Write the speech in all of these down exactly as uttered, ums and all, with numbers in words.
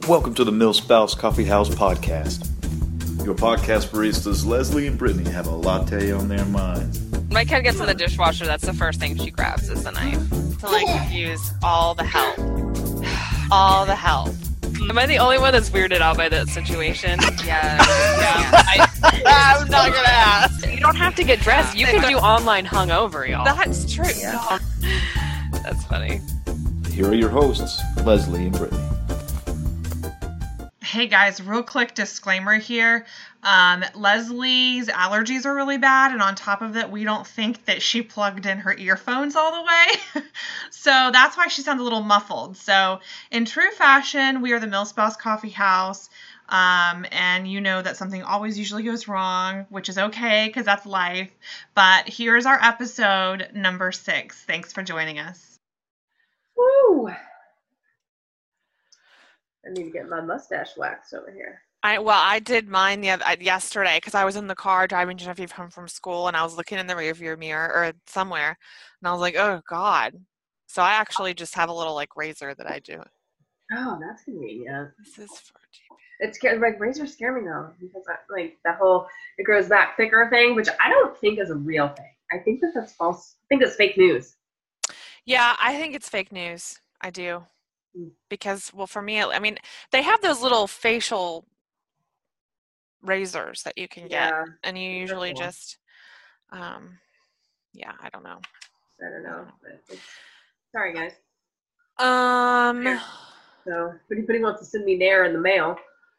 Welcome to the Millspouse Coffee House Podcast. Your podcast baristas Leslie and Brittany have a latte on their minds. My kid gets in the dishwasher, that's the first thing she grabs is the knife. To like use all the help. All the help. Am I the only one that's weirded out by that situation? Yeah. Yeah. I, I'm not gonna ask. You don't have to get dressed. You can do online hungover, y'all. That's true. Yeah. That's funny. Here are your hosts, Leslie and Brittany. Hey guys, real quick disclaimer here. Um, Leslie's allergies are really bad, and on top of that, we don't think that she plugged in her earphones all the way. So that's why she sounds a little muffled. So in true fashion, we are the Millspouse Coffee House. Um, and you know that something always usually goes wrong, which is okay because that's life. But here's our episode number six. Thanks for joining us. Woo! I need to get my mustache waxed over here. I well, I did mine the other, yesterday because I was in the car driving Genevieve home from school, and I was looking in the rearview mirror or somewhere, and I was like, "Oh God!" So I actually just have a little like razor that I do. Oh, that's convenient. This is for It's like razors scare me though because I, like that whole it grows back thicker thing, which I don't think is a real thing. I think that that's false. I think it's fake news. Yeah, I think it's fake news. I do. Because, well, for me, I mean, they have those little facial razors that you can get, Yeah, and you usually cool. just, um, yeah, I don't know. I don't know. But it's, sorry, guys. Um, So, if anybody wants to send me Nair in the mail.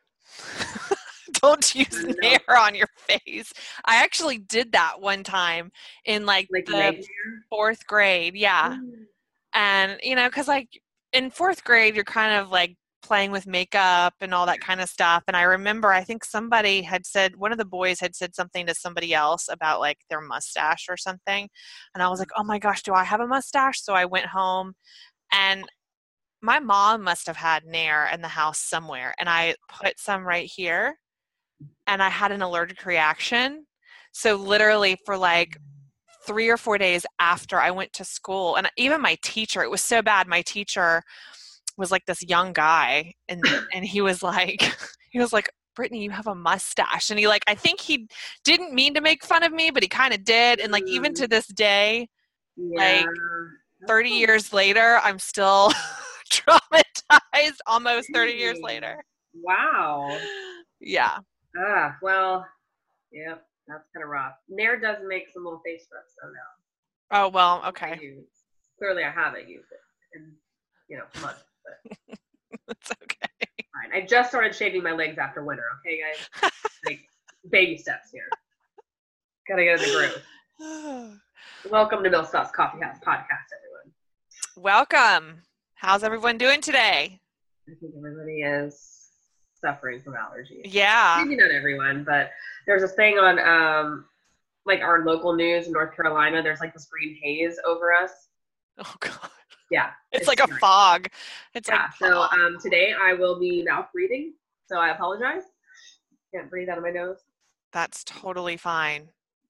Don't use Nair on your face. I actually did that one time in like, Like the fourth grade. Yeah. Mm. And, you know, because like in fourth grade, you're kind of like playing with makeup and all that kind of stuff. And I remember, I think somebody had said, one of the boys had said something to somebody else about like their mustache or something. And I was like, oh my gosh, do I have a mustache? So I went home, and my mom must have had Nair in the house somewhere. And I put some right here, and I had an allergic reaction. So literally for like three or four days after I went to school, and even my teacher, it was so bad. My teacher was like this young guy, and and he was like, he was like, Brittany, you have a mustache. And he like, I think he didn't mean to make fun of me, but he kind of did. And like, even to this day, Yeah. like thirty years later, I'm still traumatized almost thirty years later. Wow. Yeah. Ah, well, yeah, that's kind of rough. Nair does make some little face strips, though, now. Oh, well, I okay. use. Clearly, I haven't used it in, you know, months. But It's okay. fine. I just started shaving my legs after winter, okay, guys? Like, baby steps here. Gotta get in the groove. Welcome to Millspouse Coffee House Podcast, everyone. Welcome. How's everyone doing today? I think everybody is suffering from allergies. Yeah. Maybe not everyone, but there's this thing on, um, like, our local news in North Carolina. There's, like, this green haze over us. Oh, God. Yeah. It's, it's like a scary. fog. It's Yeah, like so fog. um, today I will be mouth breathing, so I apologize. Can't breathe out of my nose. That's totally fine.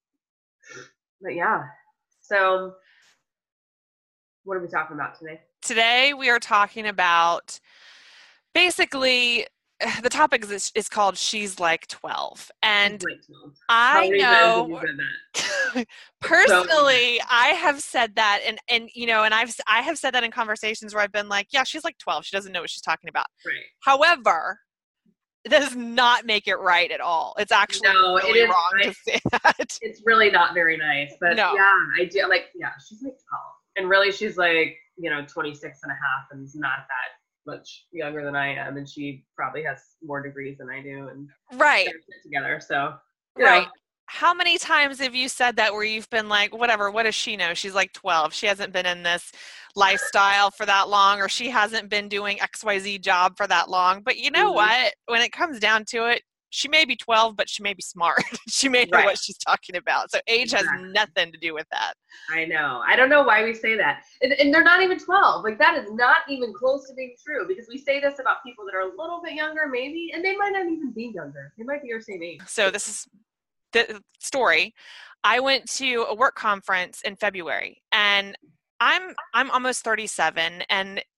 But yeah, so what are we talking about today? Today we are talking about basically the topic is, is called She's Like twelve. And Like twelve. I How many times have you know said that? personally, I have said that, and, and you know, and I've I have said that in conversations where I've been like, yeah, she's like twelve. She doesn't know what she's talking about. Right. However, it does not make it right at all. It's actually No, really it is, wrong I, to say that. It's really not very nice, but No. yeah, I do, like, yeah, she's like twelve. And really she's like, you know, twenty-six and a half and is not that much younger than I am, and she probably has more degrees than I do, and Right. they're fit together, so, you Right. know. How many times have you said that where you've been like, whatever, what does she know? She's like twelve. She hasn't been in this lifestyle for that long, or she hasn't been doing X Y Z job for that long. But you know Mhm. what? When it comes down to it, she may be twelve, but she may be smart. She may know Right. what she's talking about. So age has Exactly. nothing to do with that. I know. I don't know why we say that. And, and they're not even twelve. Like, that is not even close to being true, because we say this about people that are a little bit younger, maybe, and they might not even be younger. They might be your same age. So this is the story. I went to a work conference in February, and I'm I'm almost thirty-seven, and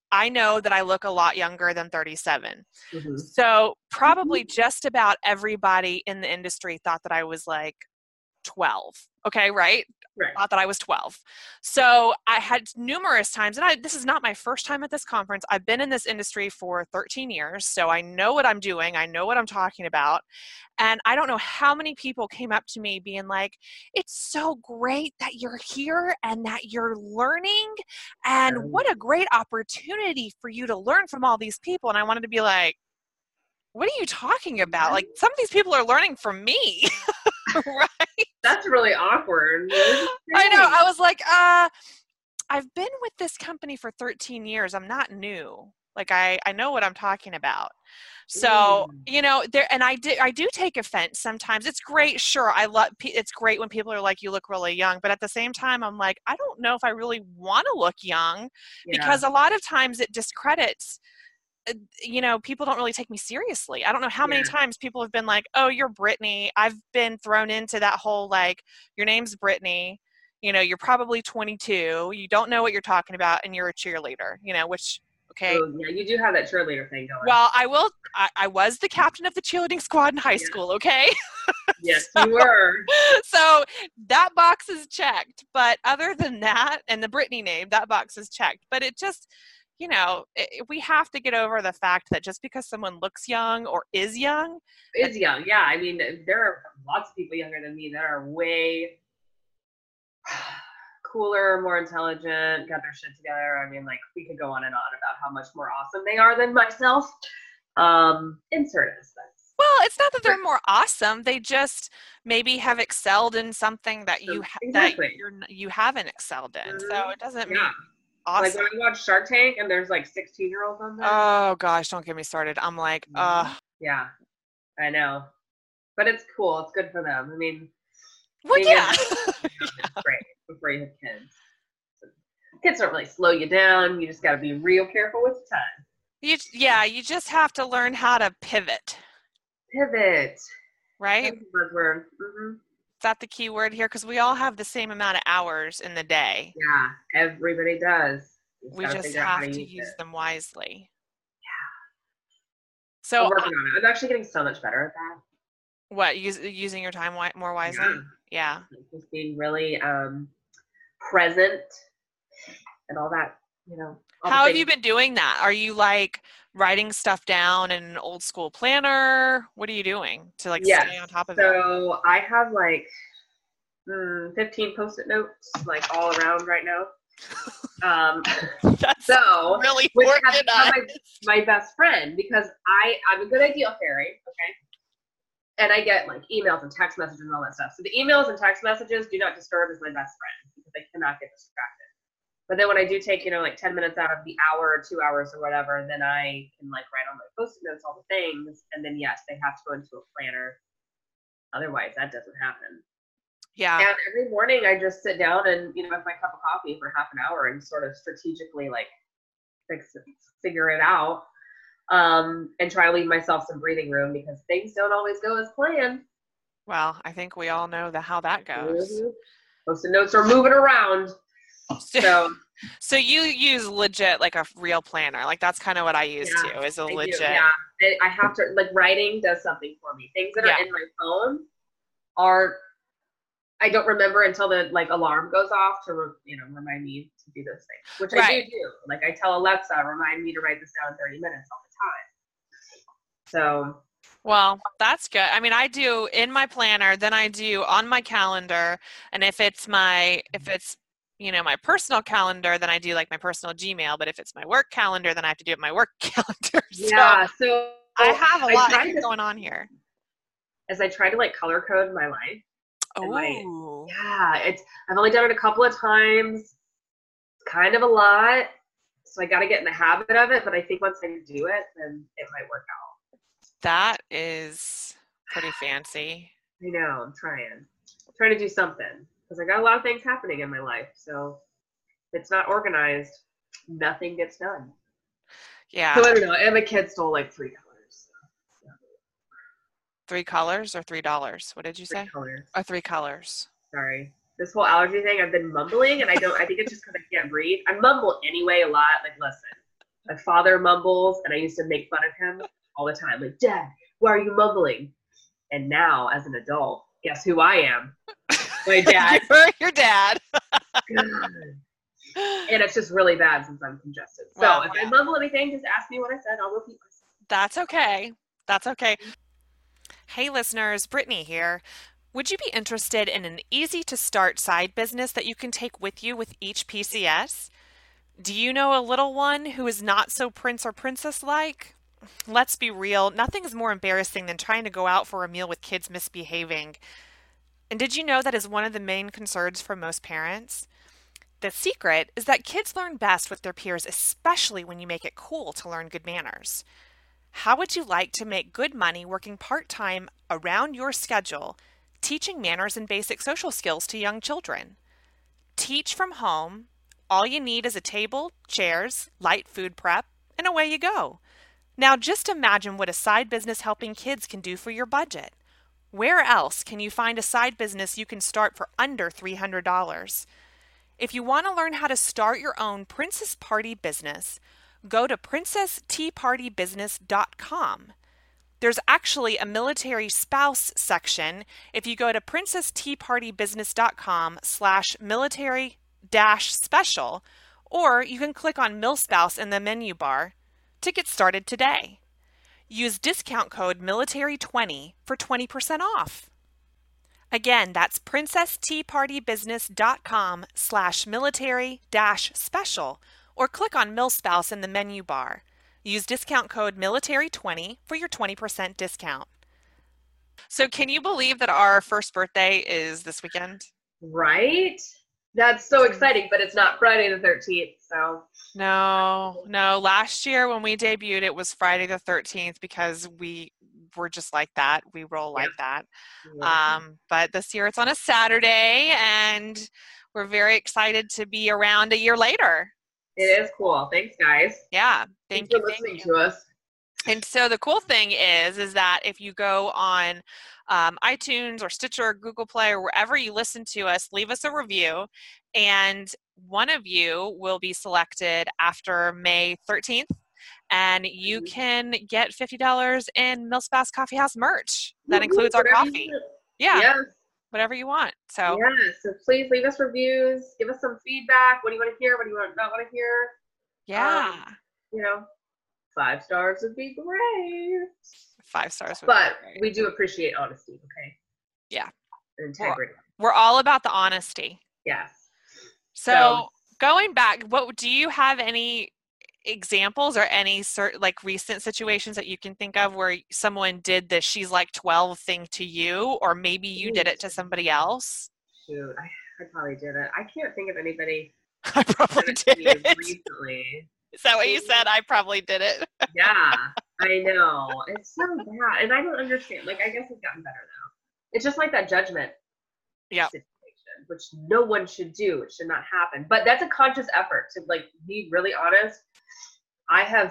I know that I look a lot younger than thirty-seven. Mm-hmm. So probably just about everybody in the industry thought that I was like twelve. Okay, right? Right. Thought that I was twelve. So I had numerous times, and I, this is not my first time at this conference. I've been in this industry for thirteen years, so I know what I'm doing. I know what I'm talking about. And I don't know how many people came up to me being like, it's so great that you're here and that you're learning. And what a great opportunity for you to learn from all these people. And I wanted to be like, what are you talking about? Like, some of these people are learning from me. Right? That's really awkward. I know. I was like, uh, I've been with this company for thirteen years. I'm not new. Like, I, I know what I'm talking about. So, Mm. you know, there, and I do, I do take offense sometimes. It's great. Sure. I love, it's great when people are like, you look really young, but at the same time, I'm like, I don't know if I really want to look young, Yeah. because a lot of times it discredits, you know, people don't really take me seriously. I don't know how many Yeah. times people have been like, oh, you're Brittany. I've been thrown into that whole, like, your name's Brittany, you know, you're probably twenty-two, you don't know what you're talking about, and you're a cheerleader, you know, which, okay. Oh, yeah, you do have that cheerleader thing going. Well, I will, I, I was the captain of the cheerleading squad in high Yeah. school, okay? Yes, you were. So that box is checked. But other than that, and the Brittany name, that box is checked. But it just, you know, it, we have to get over the fact that just because someone looks young or is young. Is young, yeah. I mean, there are lots of people younger than me that are way cooler, more intelligent, got their shit together. I mean, like, we could go on and on about how much more awesome they are than myself. Um, in certain aspects. Well, it's not that they're more awesome. They just maybe have excelled in something that you ha- Exactly. that you're, you haven't excelled in. Mhm. So it doesn't mean Yeah. awesome. Like when I watch Shark Tank and there's like sixteen year olds on there. Oh gosh, don't get me started. I'm like, uh, Yeah, I know. But it's cool. It's good for them. I mean, well, being yeah. able- it's great before you have kids. So, kids don't really slow you down. You just got to be real careful with the time. You, yeah, you just have to learn how to pivot, Pivot. right? That's a buzzword. Mm-hmm. Is that the key word here? Because we all have the same amount of hours in the day. Yeah, everybody does. You We gotta just figure out how have to use use it. them wisely. I'm So, working on it. I'm actually getting so much better at that. what, use, using your time wi- more wisely? Yeah. Yeah. Like, just being really um, present and all that, you know. all the How have things. you been doing that? Are you like writing stuff down in an old school planner? What are you doing to like Yes. stay on top of it? So I have like mm, fifteen post-it notes like all around right now. Um, That's so really which has become organized. my, my best friend because I I'm a good idea fairy, okay? And I get like emails and text messages and all that stuff. So the emails and text messages do not disturb is my best friend because they cannot get distracted. But then when I do take, you know, like ten minutes out of the hour or two hours or whatever, then I can like write on my post-it notes all the things. And then yes, they have to go into a planner. Otherwise, that doesn't happen. Yeah. And every morning I just sit down and, you know, have my cup of coffee for half an hour and sort of strategically like fix it, figure it out. Um, and try to leave myself some breathing room because things don't always go as planned. Well, I think we all know the how that goes. Mhm. Post-it notes are moving around. So So you use legit like a real planner. Like that's kind of what I use Yeah, too, is a I do, legit. yeah. I, I have to, like, writing does something for me. Things that are Yeah. in my phone are, I don't remember until the, like, alarm goes off to, re, you know, remind me to do those things, which I Right. do do. Like, I tell Alexa, remind me to write this down in thirty minutes all the time. So, Well, that's good. I mean, I do in my planner, then I do on my calendar. And if it's my, if it's, you know, my personal calendar, then I do like my personal Gmail. But if it's my work calendar, then I have to do it my work calendar. So yeah, so I have a I lot tried to- going on here. as I try to, like, color code my life, and my- Oh, yeah, it's, I've only done it a couple of times. It's kind of a lot. So I got to get in the habit of it. But I think once I do it, then it might work out. that is pretty fancy. I know, I'm trying. I'm trying to do something. Because I got a lot of things happening in my life. So if it's not organized, nothing gets done. Yeah. So I don't know. And my kid stole like three colors. So, Three colors or three dollars? What did you three say? colors. Oh, three colors. Sorry. This whole allergy thing, I've been mumbling and I don't, I think it's just because I can't breathe. I mumble anyway a lot. Like, listen, My father mumbles, and I used to make fun of him all the time. Like, Dad, why are you mumbling? And now, as an adult, guess who I am? My dad. You're your dad. And it's just really bad since I'm congested. So Well, if yeah. I mumble anything, just ask me what I said. I'll repeat myself. That's okay. That's okay. Hey, listeners, Brittany here. Would you be interested in an easy-to-start side business that you can take with you with each P C S? Do you know a little one who is not so prince or princess-like? Let's be real, nothing is more embarrassing than trying to go out for a meal with kids misbehaving. And did you know that is one of the main concerns for most parents? The secret is that kids learn best with their peers, especially when you make it cool to learn good manners. How would you like to make good money working part-time around your schedule, teaching manners and basic social skills to young children? Teach from home. All you need is a table, chairs, light food prep, and away you go. Now just imagine what a side business helping kids can do for your budget. Where else can you find a side business you can start for under three hundred dollars? If you want to learn how to start your own Princess Party business, go to princess tea party business dot com. There's actually a military spouse section if you go to princess tea party business dot com slash military dash special, or you can click on MilSpouse in the menu bar to get started today. Use discount code military twenty for twenty percent off. Again, that's princess tea party business dot com slash military dash special, or click on MilSpouse in the menu bar. Use discount code military twenty for your twenty percent discount. So can you believe that our first birthday is this weekend? Right? That's so exciting, but it's not Friday the thirteenth, so. No, no. Last year when we debuted, it was Friday the thirteenth because we were just like that. We roll like that. Yeah. Um, but this year it's on a Saturday, and we're very excited to be around a year later. It is cool. Thanks, guys. Yeah. Thank Thanks you. for Thank listening you. to us. And so the cool thing is, is that if you go on um, iTunes or Stitcher or Google Play or wherever you listen to us, leave us a review, and one of you will be selected after May thirteenth, and you can get fifty dollars in MilSpouse Coffee House merch. That includes our Whatever you coffee. want. Yeah, Yes. whatever you want. So Yes. So please leave us reviews. Give us some feedback. What do you want to hear? What do you want not want to hear? yeah, Um, You know, five stars would be great. five stars. would But be great. we do appreciate honesty, okay? Yeah. And integrity. We're all about the honesty. Yes. So, So- going back, what do you have any examples or any cert, like recent situations that you can think of where someone did the she's like twelve thing to you, or maybe you did it to somebody else? Shoot, I, I probably did it. I can't think of anybody I probably that did did it. recently. Is that what you said? I probably did it. Yeah, I know. It's so bad. And I don't understand. Like, I guess it's gotten better now. It's just like that judgment Yep. situation, which no one should do. It should not happen. But that's a conscious effort to, like, be really honest. I have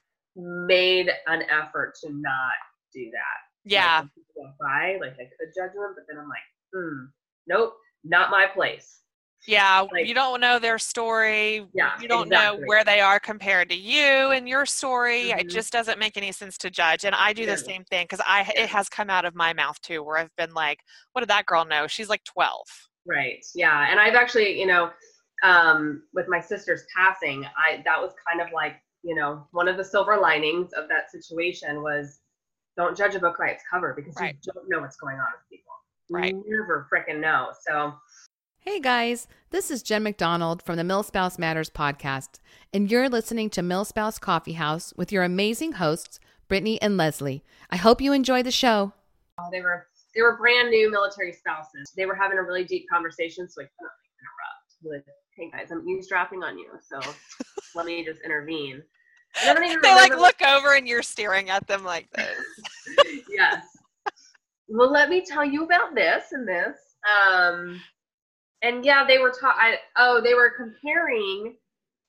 made an effort to not do that. Yeah. Like, when people walk by, like, I could judge them, but then I'm like, hmm, nope, not my place. Yeah. Like- You don't know their story. Yeah, You don't know exactly. where they are compared to you and your story. It Mhm. just doesn't make any sense to judge. And I do Yeah. the same thing because I Yeah. it has come out of my mouth too, where I've been like, what did that girl know? She's like twelve. Right. Yeah. And I've actually, you know, um, with my sister's passing, I that was kind of like, you know, one of the silver linings of that situation was don't judge a book by its cover because Right. you don't know what's going on with people. Right. You never frickin' know. So Hey guys, this is Jen McDonald from the MilSpouse Matters podcast, and you're listening to MilSpouse Coffee House with your amazing hosts, Brittany and Leslie. I hope you enjoy the show. uh, they were they were brand new military spouses. They were having a really deep conversation, so I couldn't like, interrupt with, "Hey guys, I'm eavesdropping on you, so let me just intervene." And I don't even They like remember- look over and you're staring at them like this. Yes. Well, let me tell you about this and this. Um, and yeah, they were taught. Oh, they were comparing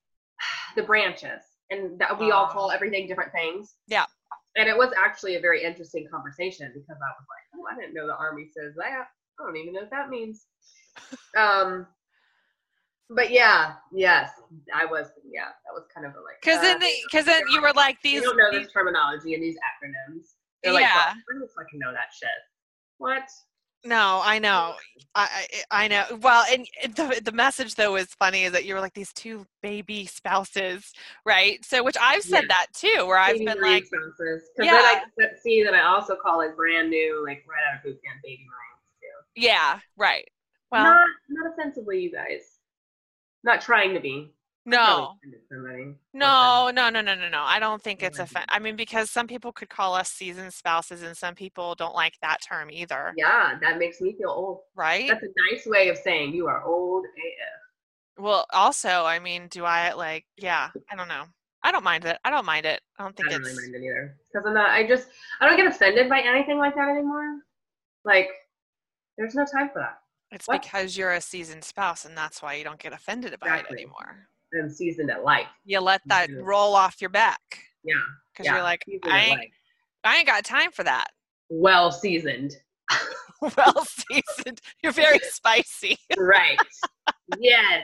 the branches, and that we all Oh. call everything different things. Yeah. And it was actually a very interesting conversation because I was like, "Oh, I didn't know the Army says that. I don't even know what that means." Um, But yeah, yes, I was. Yeah, that was kind of a like. Because uh, then, because then you were like You these. don't know these this terminology and these acronyms. They're like, yeah. well, I don't fucking know that shit. What? No, I know. I, I I know. Well, and the the message though is funny is that you were like these two baby spouses, right? So, which I've said Yeah. that too, where I've Baby been brain like, spouses. Because yeah. then I see that I also call like brand new, like right out of boot camp baby minds too. Yeah, right. Well, not not offensively, you guys. Not trying to be. no. Really No, no, no, no, no, no. I don't think it's Yeah. a fun. I mean, because some people could call us seasoned spouses, and some people don't like that term either. Yeah, that makes me feel old. Right? That's a nice way of saying you are old A F. Well, also, I mean, do I like? Yeah, I don't know. I don't mind it. I don't mind it. I don't think I don't it's. really mind it either. Because I'm not. I just. I don't get offended by anything like that anymore. Like, there's no time for that. It's What? because you're a seasoned spouse, and that's why you don't get offended by Exactly. it anymore. I'm seasoned at life. You let that Yeah. roll off your back. Yeah. Because Yeah. you're like, Seasoned I at ain't, life. I ain't got time for that. Well seasoned. Well seasoned. You're very spicy. Right. Yes.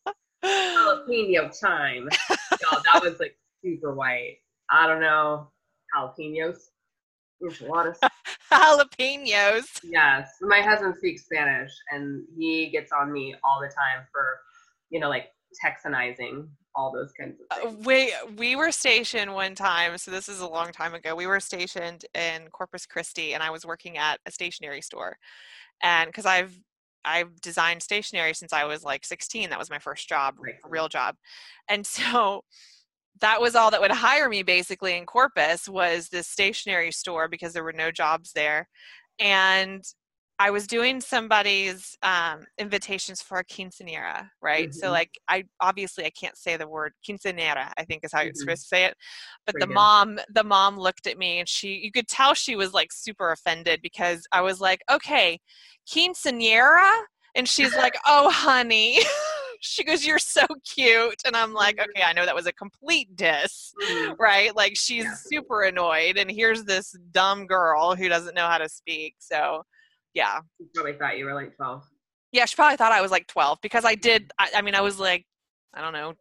Jalapeno time. Y'all, that was like super white. I don't know. Jalapenos. Enchiladas. Jalapenos. Yes. My husband speaks Spanish and he gets on me all the time for, you know, like Texanizing, all those kinds of Uh, things. we we were stationed one time, so this is a long time ago. We were stationed in Corpus Christi, and I was working at a stationery store. And because I've I've designed stationery since I was like sixteen, that was my first job, Right. real job. And so that was all that would hire me basically in Corpus was this stationery store because there were no jobs there. And I was doing somebody's um, invitations for a quinceanera, right? So Mhm. like I obviously I can't say the word quinceanera, I think is how you're Mhm. supposed to say it. But Pretty the good. mom the mom looked at me and she you could tell she was like super offended because I was like, okay, quinceanera? And she's like, oh honey. She goes, you're so cute. And I'm like, okay, I know that was a complete diss, Mhm. right? Like she's Yeah. super annoyed. And here's this dumb girl who doesn't know how to speak. So, yeah. He probably thought you were like twelve. Yeah, she probably thought I was like twelve because I did, I, I mean, I was like, I don't know,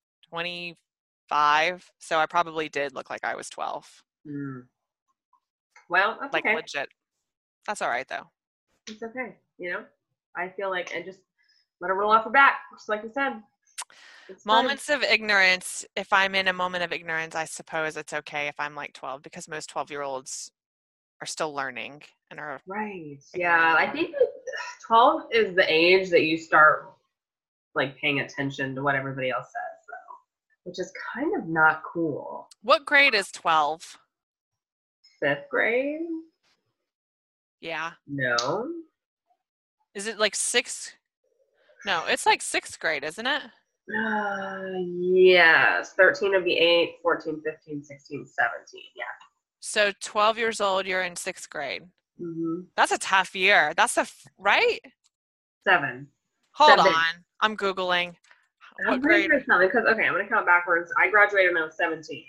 twenty-five. So I probably did look like I was twelve. Mm. Well, that's Like okay. legit. That's all right though. It's okay. You know, I feel like I just let it roll off her back, just like you said. It's fine. Moments of ignorance. If I'm in a moment of ignorance, I suppose it's okay if I'm like twelve because most twelve year olds are still learning and are Right. Yeah. I think that twelve is the age that you start like paying attention to what everybody else says, though, which is kind of not cool. What grade is twelve? Fifth grade? Yeah. No. Is it like sixth? No, it's like sixth grade, isn't it? Uh, yes. thirteen would be eight, fourteen, fifteen, sixteen, seventeen. Yeah. So twelve years old, you're in sixth grade. Mm-hmm. That's a tough year. That's a, f- right? Seven. Hold Seven. on. I'm Googling. What I'm pretty grade? sure it's seven because, okay, I'm going to count backwards. I graduated when I was seventeen.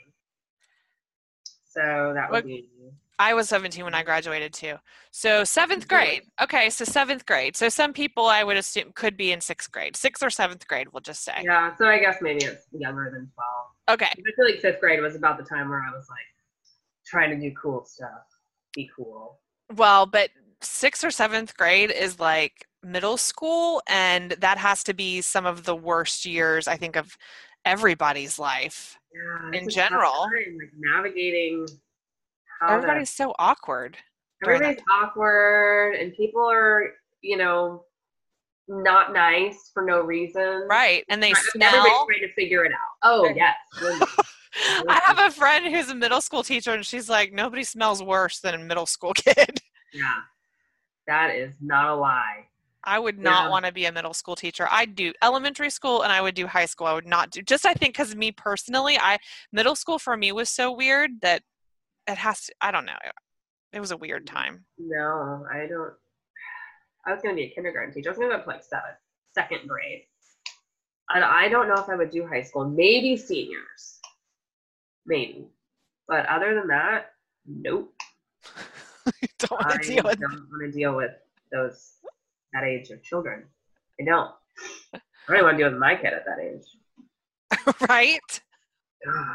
So that would What- be. I was seventeen when I graduated too. So seventh grade. Okay, so seventh grade. So some people I would assume could be in sixth grade. Sixth or seventh grade, we'll just say. Yeah, so I guess maybe it's younger than twelve. Okay. I feel like fifth grade was about the time where I was like trying to do cool stuff, be cool. Well, but sixth or seventh grade is like middle school, and that has to be some of the worst years, I think, of everybody's life. Yeah, In it's a tough general. time, like navigating how Everybody's so awkward. to, during that everybody's awkward, and people are, you know, not nice for no reason. Right, and they Right, Everybody's smell. trying to figure it out. Oh yes. I have a friend who's a middle school teacher, and she's like, nobody smells worse than a middle school kid. Yeah, that is not a lie. I would not Yeah. want to be a middle school teacher. I'd do elementary school and I would do high school. I would not do, just I think because me personally, I middle school for me was so weird that it has to, I don't know. It was a weird time. No, I don't. I was going to be a kindergarten teacher. I was going to go up to like seventh, second grade. And I don't know if I would do high school. Maybe seniors. Maybe. But other than that, nope. Don't want I to deal with don't want to deal with those that age of children. I don't. I don't even want to do it with my kid at that age. Right? God.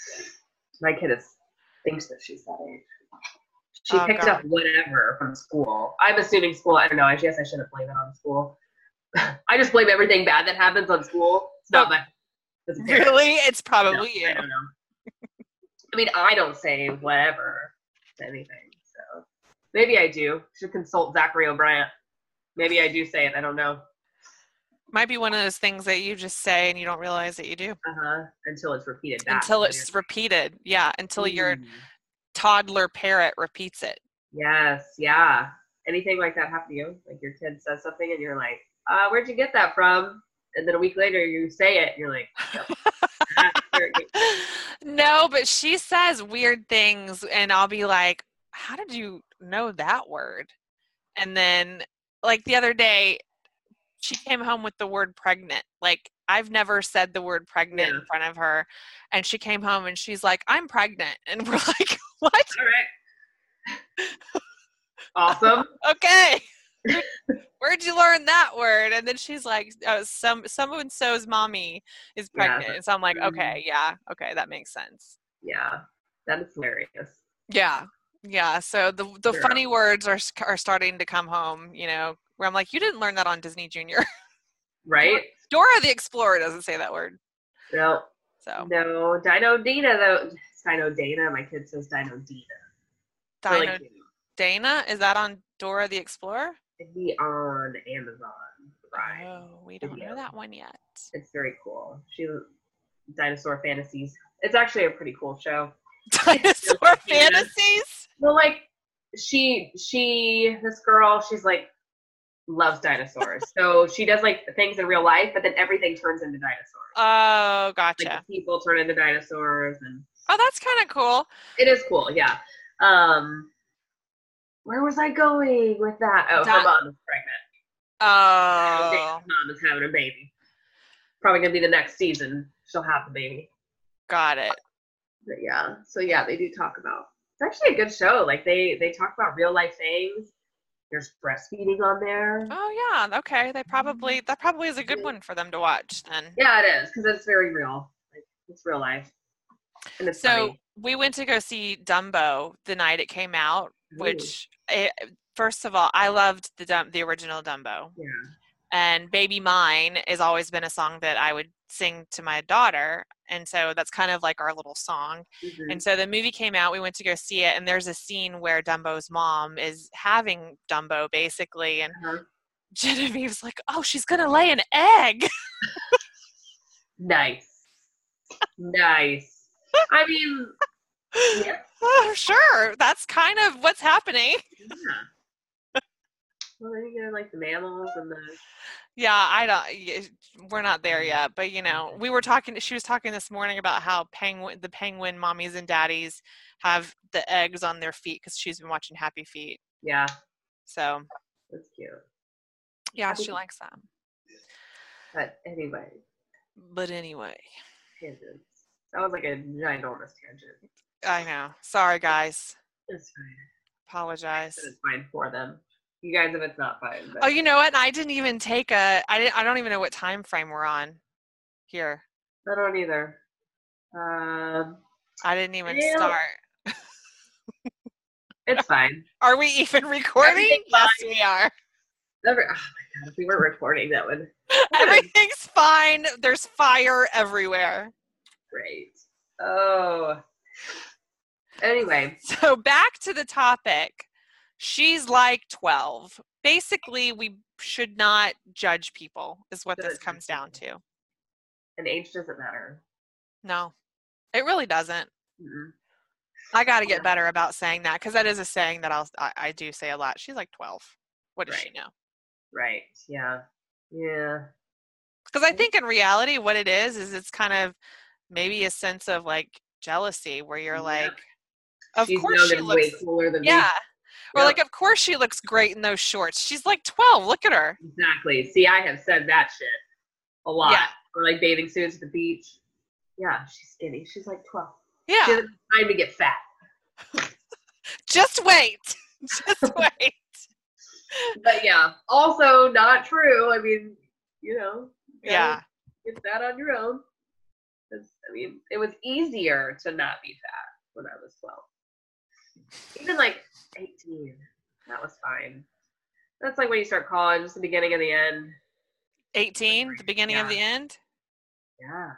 My kid is thinks that she's that age. She Oh, picked God. up whatever from school. I'm assuming school. I don't know. I guess I shouldn't blame it on school. I just blame everything bad that happens on school. It's not Oh, my. It's a parent. Really? It's No, probably you. I don't know. I mean, I don't say whatever to anything. So maybe I do. Should consult Zachary O'Brien. Maybe I do say it. I don't know. Might be one of those things that you just say and you don't realize that you do. Uh huh. Until it's repeated back. Until So it's you're- repeated. Yeah, until your Mm. toddler parrot repeats it. Yes, yeah. Anything like that happen to you? Like your kid says something and you're like, uh, where'd you get that from? And then a week later you say it and you're like, yep. That's very good. No, but she says weird things and I'll be like, how did you know that word? And then like the other day, she came home with the word pregnant. Like I've never said the word pregnant Yeah. in front of her. And she came home and she's like, I'm pregnant. And we're like, what? All right. Awesome. Okay. Where'd you learn that word? And then she's like, oh, some someone so's mommy is Yeah. pregnant. And so I'm like, Mhm. okay, yeah, okay, that makes sense. Yeah. That is hilarious. Yeah. Yeah. So the the Sure. funny words are are starting to come home, you know, where I'm like, you didn't learn that on Disney Junior Right? Dora the Explorer doesn't say that word. No. So No. Dino Dina, though. Dino Dana. My kid says Dino Dina. Dino Really cute. Dana, is that on Dora the Explorer? It'd be on Amazon Prime. Oh, we don't know Video. that one yet. It's very cool. She Dinosaur Fantasies. It's actually a pretty cool show. Dinosaur Yeah. Fantasies? Well, like she she this girl, she's like loves dinosaurs. So she does like things in real life, but then everything turns into dinosaurs. Oh, Like gotcha. the people turn into dinosaurs, and Oh, that's kind of cool. it is cool. Yeah. Um, where was I going with that? Oh, Di- her mom is pregnant. Oh, Dave's mom is having a baby. Probably gonna be the next season. She'll have the baby. got it. But yeah, so yeah, they do talk about. It's actually a good show. Like they they talk about real life things. There's breastfeeding on there. Oh, yeah. Okay. They probably, that probably is a good one for them to watch then. Yeah, it is because it's very real. Like it's real life. And it's So funny. we went to go see Dumbo the night it came out, Ooh. which, it, first of all, I loved the Dum- the original Dumbo. Yeah. And Baby Mine has always been a song that I would sing to my daughter. And so that's kind of like our little song. Mhm. And so the movie came out, we went to go see it, and there's a scene where Dumbo's mom is having Dumbo basically, and Uh-huh. Genevieve's like, oh, she's going to lay an egg. Nice. Nice. I mean, yeah. Oh, sure. That's kind of what's happening. yeah. Well, then you get like the mammals and the. Yeah, I don't, y- we're not there yet, but you know, we were talking, she was talking this morning about how penguin, the penguin mommies and daddies have the eggs on their feet because she's been watching Happy Feet. Yeah, So, that's cute. yeah, Happy she Feet. likes that. But anyway, But anyway, tangents. That was like a ginormous tangent. I know. Sorry, guys. It's fine. Apologize. But it's fine for them. You guys, if it's not fine. But Oh, you know what? I didn't even take a, I didn't, I don't even know what time frame we're on here. I don't either. Um, I didn't even Ew. start. it's fine. Are we even recording? Everything's Yes, fine. we are. Never. Oh my god! If we were recording, that would Everything's fine. There's fire everywhere. great. Oh. Anyway, So back to the topic. She's like twelve. Basically, we should not judge people, is what this Shouldn't comes judge down to. and age doesn't matter. No, it really doesn't. Mm-mm. I got to get Yeah. better about saying that because that is a saying that I'll, I, I do say a lot. She's like twelve. What does she Right. know? Right? Yeah. Yeah. Because I think in reality, what it is, is it's kind of maybe a sense of like jealousy where you're Yeah. like, of She's course known she and looks, way cooler than me. yeah. Or Yep. like, of course she looks great in those shorts. She's like twelve. Look at her. Exactly. See, I have said that shit a lot. Yeah. Or like bathing suits at the beach. Yeah, she's skinny. She's like twelve. She Yeah. doesn't have time to get fat. Just wait. Just wait. But yeah, also not true. I mean, you know, You Yeah. gotta get that on your own. 'Cause, I mean, it was easier to not be fat when I was twelve. Even like eighteen, that was fine. That's like when you start college, it's the beginning of the end. eighteen, the beginning Yeah. of the end? Yeah.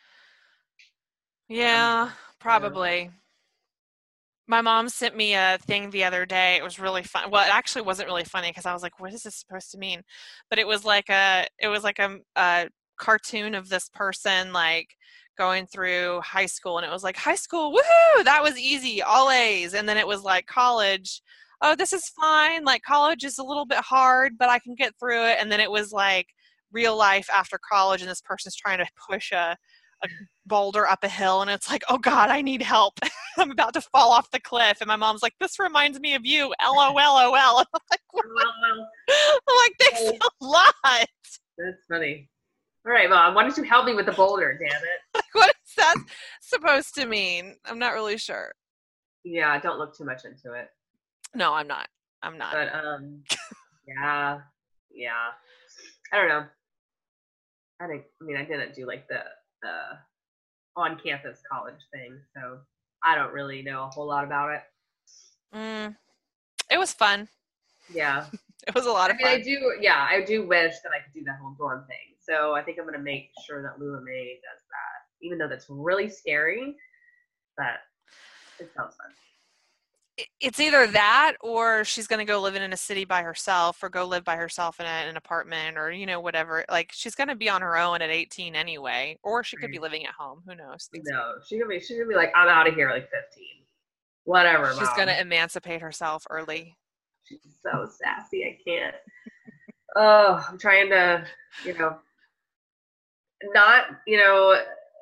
Yeah, Um, probably. My mom sent me a thing the other day. It was really fun. Well, it actually wasn't really funny because I was like, what is this supposed to mean? But it was like a it was like a, a cartoon of this person like going through high school, and it was like, high school, woohoo, that was easy, all A's. And then it was like college, oh, this is fine. Like college is a little bit hard, but I can get through it. And then it was like real life after college, and this person's trying to push a a boulder up a hill, and it's like, oh God, I need help. I'm about to fall off the cliff. And my mom's like, this reminds me of you. L O L O L. I'm like, what? well, I'm like, thanks a lot. that's funny. All right, Mom, why don't you help me with the boulder, damn it? Like, what is that supposed to mean? I'm not really sure. Yeah, don't look too much into it. No, I'm not. I'm not. But, um, yeah, yeah. I don't know. I think, I mean, I didn't do like the, the on-campus college thing, so I don't really know a whole lot about it. Mm, it was fun. Yeah. It was a lot I of mean, fun. I do, yeah, I do wish that I could do that whole dorm thing. So I think I'm going to make sure that Lula May does that, even though that's really scary, but it sounds fun. It- It's either that or she's going to go live in a city by herself, or go live by herself in a, an apartment, or, you know, whatever. Like, she's going to be on her own at eighteen anyway, or she could be Right. living at home. Who knows? No, she's going to be, she's going to be like, I'm out of here like fifteen. Whatever, She's Mom. going to emancipate herself early. She's so sassy, I can't. Oh, I'm trying to, you know, not, you know,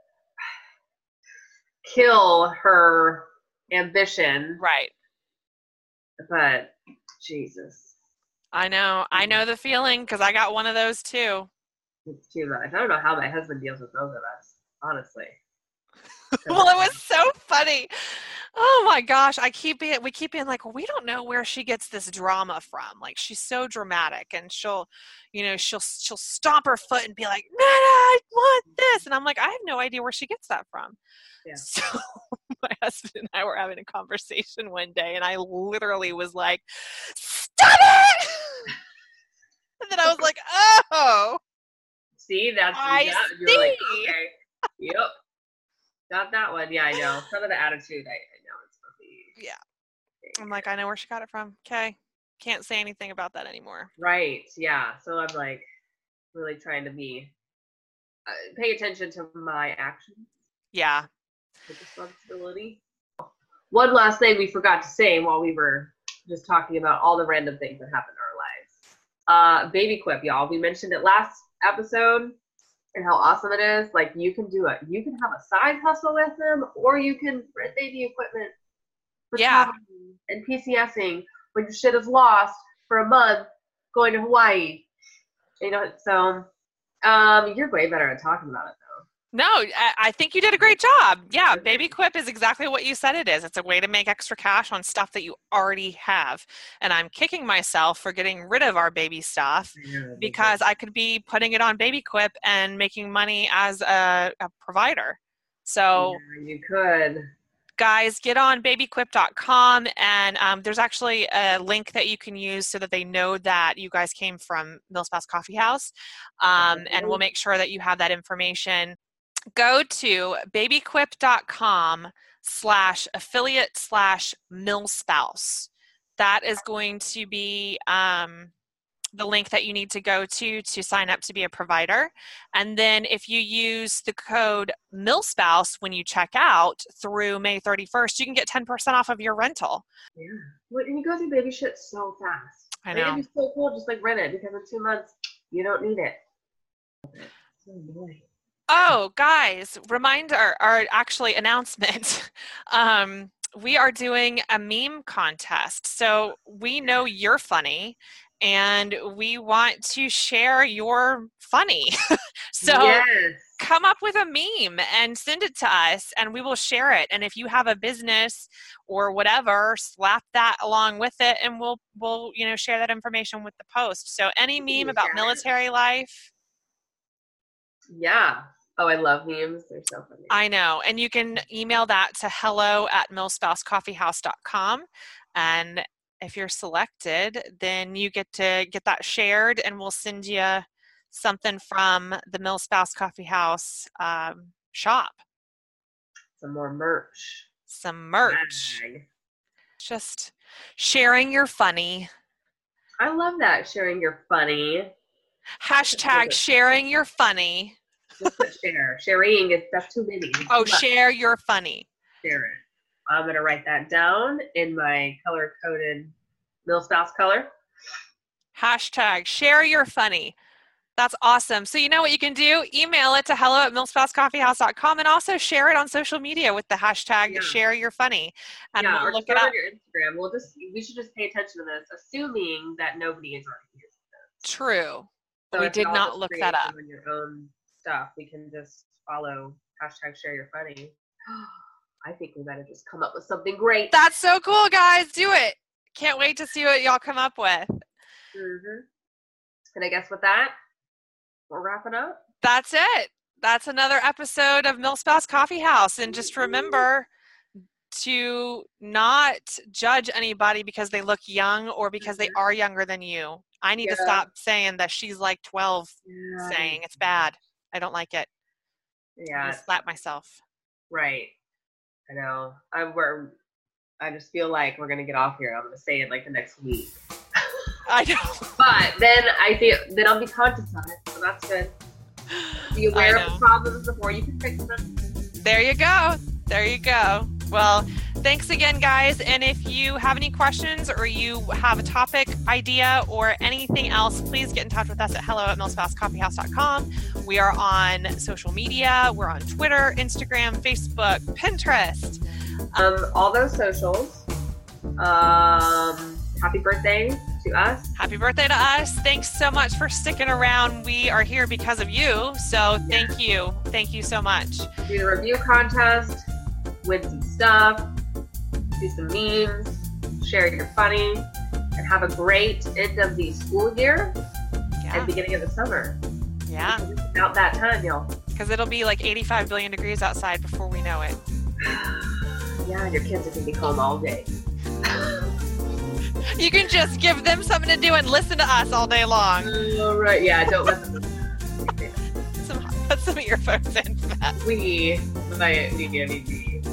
kill her ambition, Right. but Jesus, I know. I know the feeling because I got one of those too. it's too much. I don't know how my husband deals with both of us, honestly. Well, it was so funny. Oh my gosh. I keep being, we keep being like, well, we don't know where she gets this drama from. Like, she's so dramatic, and she'll, you know, she'll, she'll stomp her foot and be like, no, no, I want this. And I'm like, I have no idea where she gets that from. Yeah. So my husband and I were having a conversation one day, and I literally was like, stop it. And then I was like, oh, See, that's I yeah, you're like, see. okay, yep, got that one. Yeah, I know. Some of the attitude, I, I know it's supposed to be. Yeah. I'm like, I know where she got it from. Okay. Can't say anything about that anymore. Right. Yeah. So I'm like really trying to be uh, pay attention to my actions, Yeah. take responsibility. One last thing we forgot to say while we were just talking about all the random things that happen in our lives. Uh, Baby Quip, y'all. We mentioned it last episode and how awesome it is. Like, you can do it. You can have a side hustle with them, or you can rent baby equipment for Yeah. traveling and PCSing when your shit is lost for a month going to Hawaii. You know, so um, you're way better at talking about it, though. No, I, I think you did a great job. Yeah, Baby Quip is exactly what you said it is. It's a way to make extra cash on stuff that you already have. And I'm kicking myself for getting rid of our baby stuff because I could be putting it on Baby Quip and making money as a, a provider. So Yeah, you could. guys, get on baby quip dot com, and um, there's actually a link that you can use so that they know that you guys came from Millspouse Coffee House, um, and we'll make sure that you have that information. Go to baby quip dot com slash affiliate slash millspouse. That is going to be um, the link that you need to go to to sign up to be a provider. And then if you use the code millspouse when you check out through May thirty-first, you can get ten percent off of your rental. Yeah. Well, and you go through baby shit so fast. I Like, know. it'd be so cool, just like rent it, because in two months you don't need it. So annoying. Oh, guys, reminder, or actually announcement. Um, we are doing a meme contest. So we know you're funny, and we want to share your funny. So yes. come up with a meme and send it to us, and we will share it. And if you have a business or whatever, slap that along with it, and we'll we'll you know share that information with the post. So any meme about military life. Yeah. Oh, I love memes. They're so funny. I know. And you can email that to hello at millspousecoffeehouse dot com. And if you're selected, then you get to get that shared, and we'll send you something from the Millspouse Coffee House um, shop. Some more merch. Some merch. Mag. Just sharing your funny. I love that. Sharing your funny. Hashtag sharing your funny. Just put share. Sharing is that's too many. It's Oh, too much. share your funny. Share it. I'm gonna write that down in my color coded Millspouse color. Hashtag share your funny. That's awesome. So you know what you can do? Email it to hello at millspouse coffee house dot com, and also share it on social media with the hashtag Yeah. share your funny. And Yeah, we'll or look just it go up. on your Instagram. We'll just we should just pay attention to this, assuming that nobody is already using this. True. So We if did y'all not just look create that up. some of your own stuff, we can just follow hashtag share your funny. I think we better just come up with something great. That's so cool, guys. Do it. Can't wait to see what y'all come up with. Mm-hmm. And I guess with that, we're wrapping up. That's it. That's another episode of Millspouse Coffee House. And just remember to not judge anybody because they look young or because they are younger than you. I need to Yeah. stop saying that she's like twelve Yeah. saying. It's bad. I don't like it. I Yeah. need to slap myself. Right. I know. I'm we're I just feel like we're gonna get off here. I'm gonna say it like the next week. I know. But then I feel then I'll be conscious of it, so that's good. Be aware I of know. the problems before you can fix them. There you go. There you go. Well, thanks again, guys. And if you have any questions or you have a topic idea or anything else, please get in touch with us at hello at millspouse coffee house dot com. We are on social media. We're on Twitter, Instagram, Facebook, Pinterest. Um, all those socials. Um, happy birthday to us. Happy birthday to us. Thanks so much for sticking around. We are here because of you. So thank you. Thank you so much. Do the review contest, win some stuff, do some memes, share your funny, and have a great end of the school year Yeah. and beginning of the summer. Yeah. It's about that time, y'all. Because it'll be like eighty-five billion degrees outside before we know it. Yeah, your kids are gonna be home all day. You can just give them something to do and listen to us all day long. All right, yeah, don't let them. Some, put some earphones in for that. We, my, we, we, we.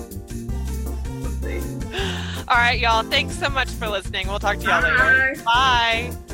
All right, y'all. Thanks so much for listening. We'll talk to y'all later. Bye. Bye.